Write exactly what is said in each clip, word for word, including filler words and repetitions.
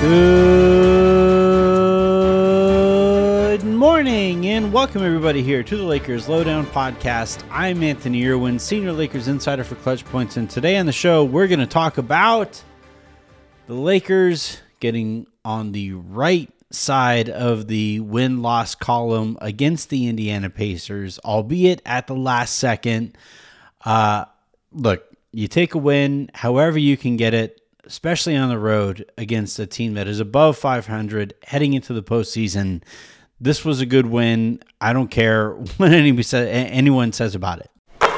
Good morning and welcome everybody here to the Lakers Lowdown Podcast. I'm Anthony Irwin, Senior Lakers Insider for Clutch Points, and today on the show we're going to talk about the Lakers getting on the right side of the win-loss column against the Indiana Pacers, albeit at the last second. Uh, look, you take a win however you can get it, especially on the road against a team that is above five hundred heading into the postseason. This was a good win. I don't care what anyone says about it.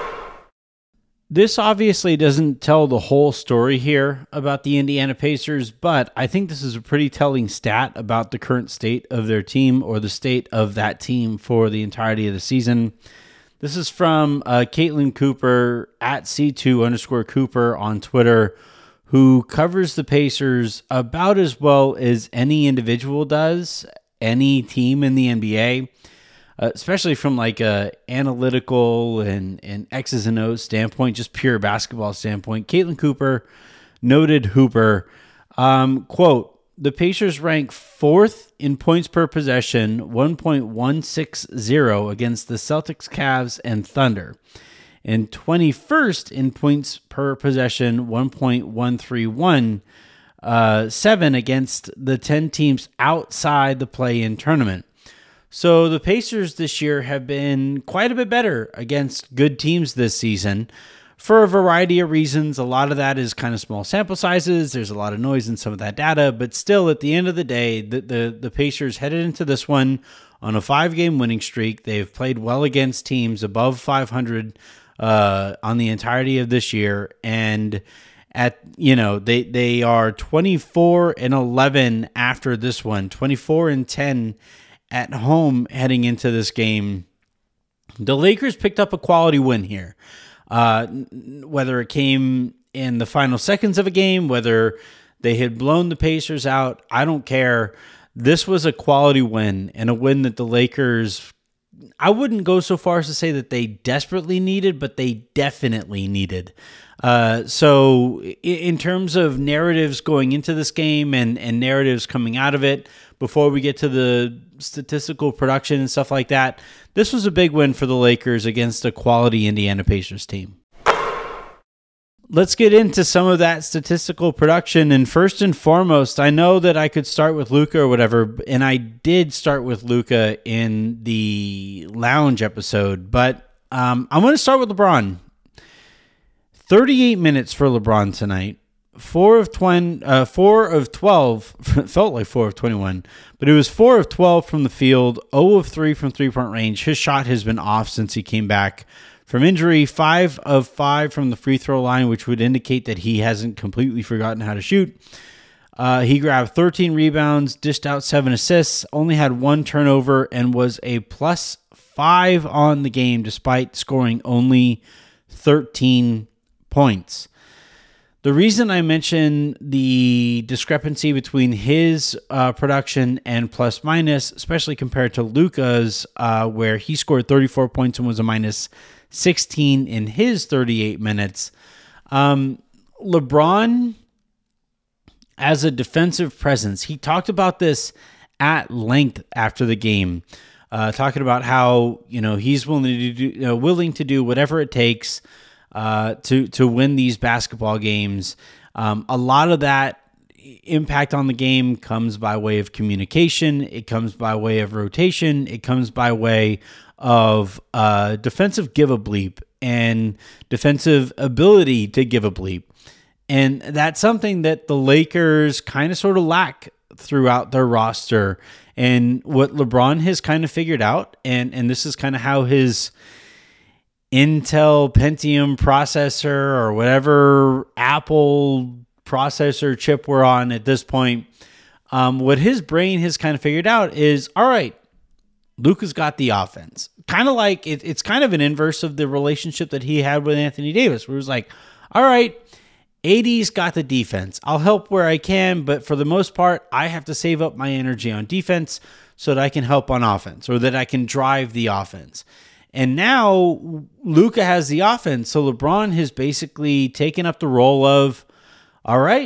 This obviously doesn't tell the whole story here about the Indiana Pacers, but I think this is a pretty telling stat about the current state of their team or the state of that team for the entirety of the season. This is from uh, Caitlin Cooper at C two underscore Cooper on Twitter, who covers the Pacers about as well as any individual does, any team in the N B A, uh, especially from like a analytical and, and X's and O's standpoint, just pure basketball standpoint. Caitlin Cooper, noted hooper, um, quote, the Pacers rank fourth in points per possession, one point one six zero against the Celtics, Cavs, and Thunder, and twenty-first in points per possession, one point one three one, uh, seven against the ten teams outside the play-in tournament. So the Pacers this year have been quite a bit better against good teams this season for a variety of reasons. A lot of that is kind of small sample sizes. There's a lot of noise in some of that data, but still at the end of the day, the, the, the Pacers headed into this one on a five-game winning streak. They've played well against teams above five hundred uh, on the entirety of this year. And at, you know, they, they are twenty-four and eleven after this one, twenty-four and ten at home heading into this game. The Lakers picked up a quality win here. Uh, whether it came in the final seconds of a game, whether they had blown the Pacers out, I don't care. This was a quality win, and a win that the Lakers, I wouldn't go so far as to say that they desperately needed, but they definitely needed. Uh, so in terms of narratives going into this game and, and narratives coming out of it, before we get to the statistical production and stuff like that, this was a big win for the Lakers against a quality Indiana Pacers team. Let's get into some of that statistical production. And first and foremost, I know that I could start with Luka or whatever, and I did start with Luka in the lounge episode, but um, I'm going to start with LeBron. thirty-eight minutes for LeBron tonight. Four of twenty, uh, four of twelve. Felt like four of twenty-one, but it was four of twelve from the field. zero of three from three-point range. His shot has been off since he came back from injury. Five of five from the free throw line, which would indicate that he hasn't completely forgotten how to shoot. Uh, he grabbed thirteen rebounds, dished out seven assists, only had one turnover, and was a plus five on the game despite scoring only thirteen points. The reason I mention the discrepancy between his uh, production and plus minus, especially compared to Luka's, uh, where he scored thirty-four points and was a minus sixteen in his thirty-eight minutes. Um, LeBron, as a defensive presence, he talked about this at length after the game, uh, talking about how, you know, he's willing to do, you know, willing to do whatever it takes Uh, to to win these basketball games. Um, a lot of that impact on the game comes by way of communication. It comes by way of rotation. It comes by way of uh, defensive give a bleep and defensive ability to give a bleep. And that's something that the Lakers kind of sort of lack throughout their roster. And what LeBron has kind of figured out, and, and this is kind of how his Intel Pentium processor or whatever Apple processor chip we're on at this point, um, what his brain has kind of figured out is, all right, Luka's got the offense. Kind of like, it, it's kind of an inverse of the relationship that he had with Anthony Davis, where it was like, all right, A D's got the defense. I'll help where I can, but for the most part, I have to save up my energy on defense so that I can help on offense or that I can drive the offense. And now Luka has the offense. So LeBron has basically taken up the role of, all right,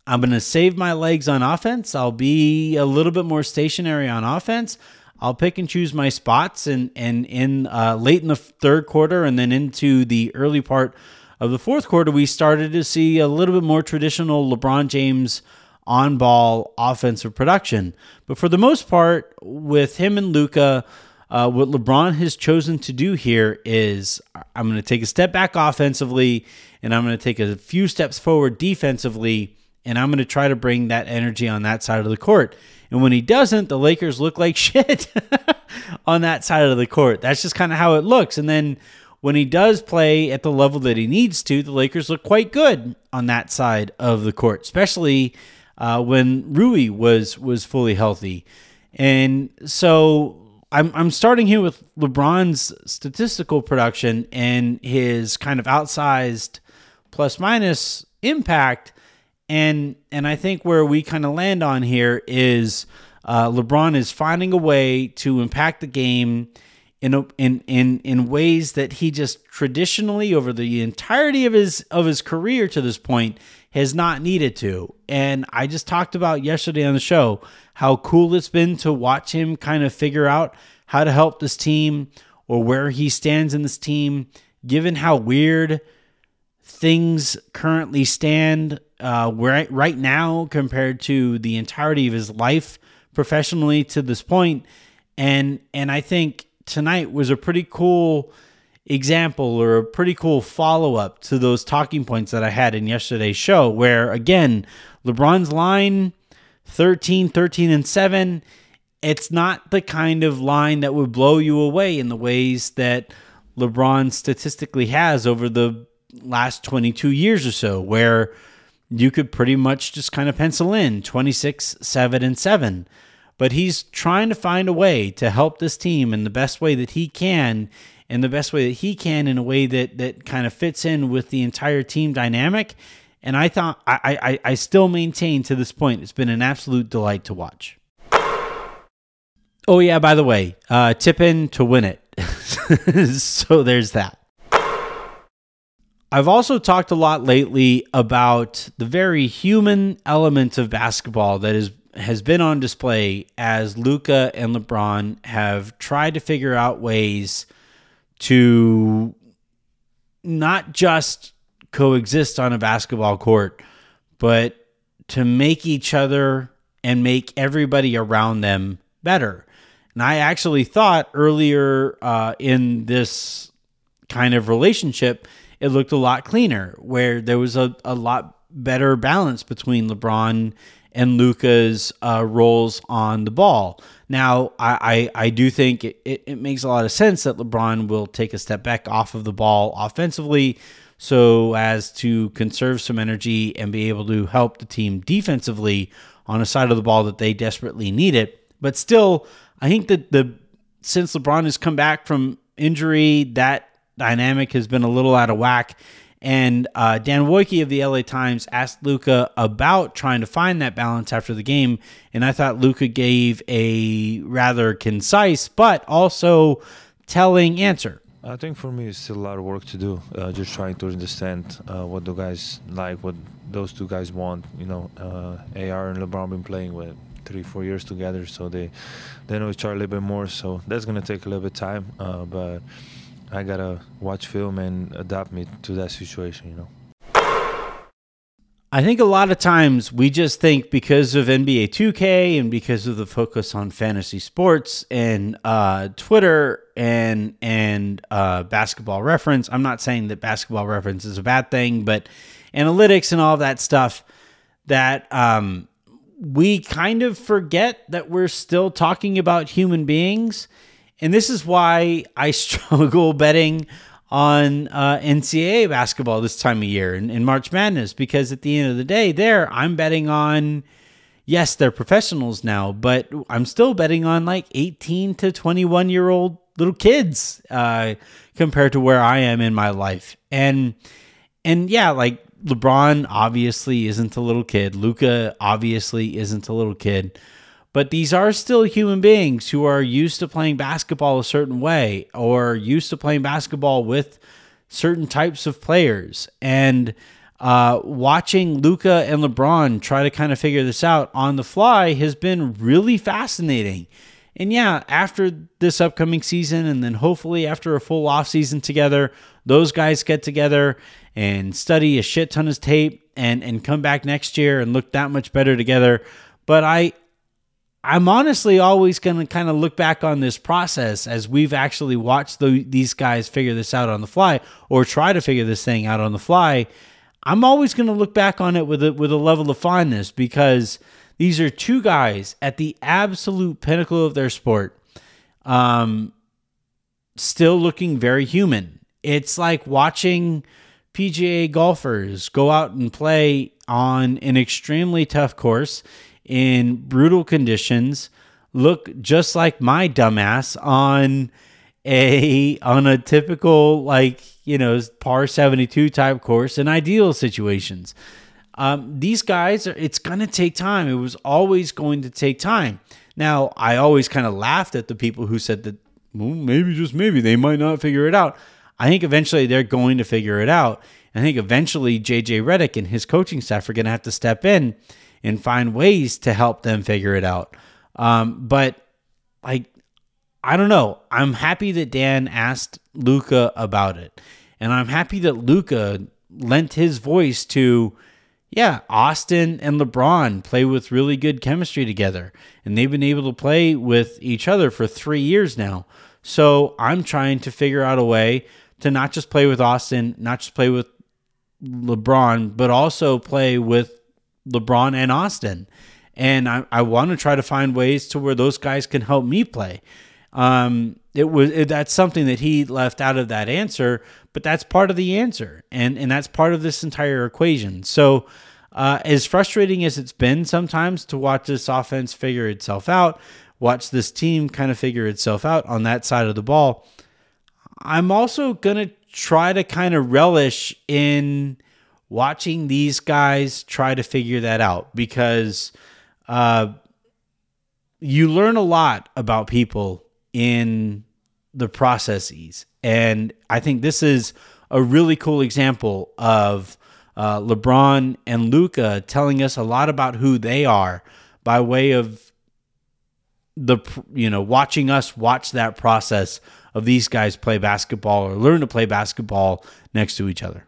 I'm going to save my legs on offense. I'll be a little bit more stationary on offense. I'll pick and choose my spots, and and in uh, late in the third quarter and then into the early part of the fourth quarter, we started to see a little bit more traditional LeBron James on-ball offensive production. But for the most part, with him and Luka, uh, what LeBron has chosen to do here is I'm going to take a step back offensively, and I'm going to take a few steps forward defensively, and I'm going to try to bring that energy on that side of the court. And when he doesn't, the Lakers look like shit on that side of the court. That's just kind of how it looks. And then when he does play at the level that he needs to, the Lakers look quite good on that side of the court, especially uh, when Rui was was fully healthy. And so I'm I'm starting here with LeBron's statistical production and his kind of outsized plus minus impact. And and I think where we kind of land on here is uh, LeBron is finding a way to impact the game in a, in in in ways that he just traditionally over the entirety of his of his career to this point has not needed to. And I just talked about yesterday on the show how cool it's been to watch him kind of figure out how to help this team or where he stands in this team, given how weird things currently stand uh, right, right now compared to the entirety of his life professionally to this point. And, and I think tonight was a pretty cool example or a pretty cool follow-up to those talking points that I had in yesterday's show, where, again, LeBron's line, thirteen, thirteen, and seven, it's not the kind of line that would blow you away in the ways that LeBron statistically has over the last twenty-two years or so, where you could pretty much just kind of pencil in twenty-six, seven, and seven. But he's trying to find a way to help this team in the best way that he can, and the best way that he can in a way that that kind of fits in with the entire team dynamic. And I thought, I, I, I still maintain to this point, it's been an absolute delight to watch. Oh yeah, by the way, uh, tip in to win it. So there's that. I've also talked a lot lately about the very human element of basketball that is has been on display as Luka and LeBron have tried to figure out ways to not just coexist on a basketball court, but to make each other and make everybody around them better. And I actually thought earlier uh, in this kind of relationship, it looked a lot cleaner, where there was a, a lot better balance between LeBron and Luka's uh, roles on the ball. Now, I, I, I do think it, it, it makes a lot of sense that LeBron will take a step back off of the ball offensively so as to conserve some energy and be able to help the team defensively on a side of the ball that they desperately need it. But still, I think that the since LeBron has come back from injury, that dynamic has been a little out of whack. And uh, Dan Wojcicki of the L A Times asked Luka about trying to find that balance after the game, and I thought Luka gave a rather concise but also telling answer. I think for me it's still a lot of work to do. Uh, just trying to understand uh, what the guys like, what those two guys want. You know, uh, A R and LeBron been playing with three, four years together, so they they know each other a little bit more. So that's gonna take a little bit of time, uh, but I gotta watch film and adapt me to that situation, you know. I think a lot of times we just think because of N B A two K and because of the focus on fantasy sports and uh, Twitter and and uh, Basketball Reference. I'm not saying that Basketball Reference is a bad thing, but analytics and all of that stuff, that um, we kind of forget that we're still talking about human beings. And this is why I struggle betting on uh, N C double A basketball this time of year in, in March Madness, because at the end of the day there, I'm betting on, yes, they're professionals now, but I'm still betting on like eighteen to twenty-one year old little kids uh, compared to where I am in my life. And, and yeah, like LeBron obviously isn't a little kid. Luka obviously isn't a little kid. But these are still human beings who are used to playing basketball a certain way or used to playing basketball with certain types of players. And uh, watching Luka and LeBron try to kind of figure this out on the fly has been really fascinating. And yeah, after this upcoming season, and then hopefully after a full off season together, those guys get together and study a shit ton of tape and, and come back next year and look that much better together. But I, I'm honestly always going to kind of look back on this process as we've actually watched the, these guys figure this out on the fly or try to figure this thing out on the fly. I'm always going to look back on it with a, with a level of fondness, because these are two guys at the absolute pinnacle of their sport, um, still looking very human. It's like watching P G A golfers go out and play on an extremely tough course in brutal conditions, look just like my dumbass on a on a typical, like, you know, par seventy-two type course in ideal situations. Um, these guys, are, it's going to take time. It was always going to take time. Now, I always kind of laughed at the people who said that, well, maybe, just maybe, they might not figure it out. I think eventually they're going to figure it out. I think eventually J J Redick and his coaching staff are going to have to step in and find ways to help them figure it out. Um, but, like, I don't know. I'm happy that Dan asked Luka about it. And I'm happy that Luka lent his voice to, yeah, Austin and LeBron play with really good chemistry together, and they've been able to play with each other for three years now. So I'm trying to figure out a way to not just play with Austin, not just play with LeBron, but also play with LeBron and Austin. And I, I want to try to find ways to where those guys can help me play. Um, it was it, that's something that he left out of that answer, but that's part of the answer, and and that's part of this entire equation. So, uh, as frustrating as it's been sometimes to watch this offense figure itself out, watch this team kind of figure itself out on that side of the ball, I'm also gonna try to kind of relish in watching these guys try to figure that out, because uh, you learn a lot about people in the processes. And I think this is a really cool example of uh, LeBron and Luka telling us a lot about who they are by way of the, you know, watching us watch that process of these guys play basketball or learn to play basketball next to each other.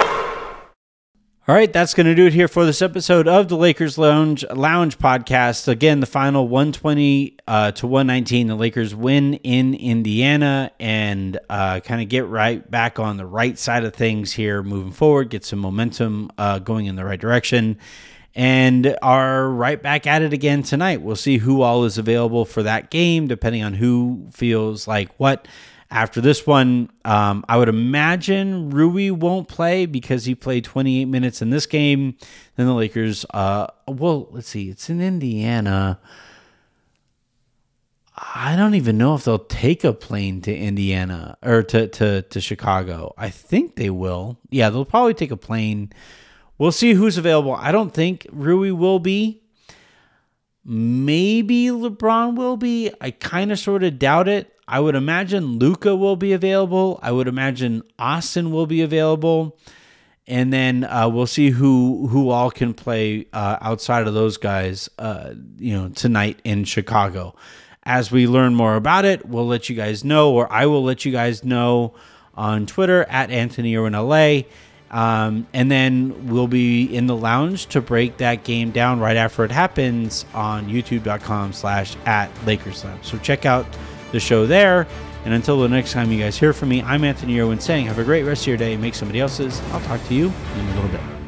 All right, that's going to do it here for this episode of the Lakers Lounge Lounge podcast. Again, the final one twenty uh, to one nineteen. The Lakers win in Indiana and uh, kind of get right back on the right side of things here moving forward, get some momentum uh, going in the right direction, and are right back at it again tonight. We'll see who all is available for that game, depending on who feels like what. After this one, um, I would imagine Rui won't play because he played twenty-eight minutes in this game. Then the Lakers, uh, well, let's see, it's in Indiana. I don't even know if they'll take a plane to Indiana or to, to, to Chicago. I think they will. Yeah, they'll probably take a plane. We'll see who's available. I don't think Rui will be. Maybe LeBron will be. I kind of sort of doubt it. I would imagine Luka will be available. I would imagine Austin will be available. And then uh, we'll see who who all can play uh, outside of those guys, uh, you know, tonight in Chicago. As we learn more about it, we'll let you guys know, or I will let you guys know on Twitter at Anthony Irwin L A. Um, and then we'll be in the lounge to break that game down right after it happens on youtube.com slash at Lakers Lounge. So check out the show there. And until the next time you guys hear from me, I'm Anthony Irwin saying have a great rest of your day and make somebody else's. I'll talk to you in a little bit.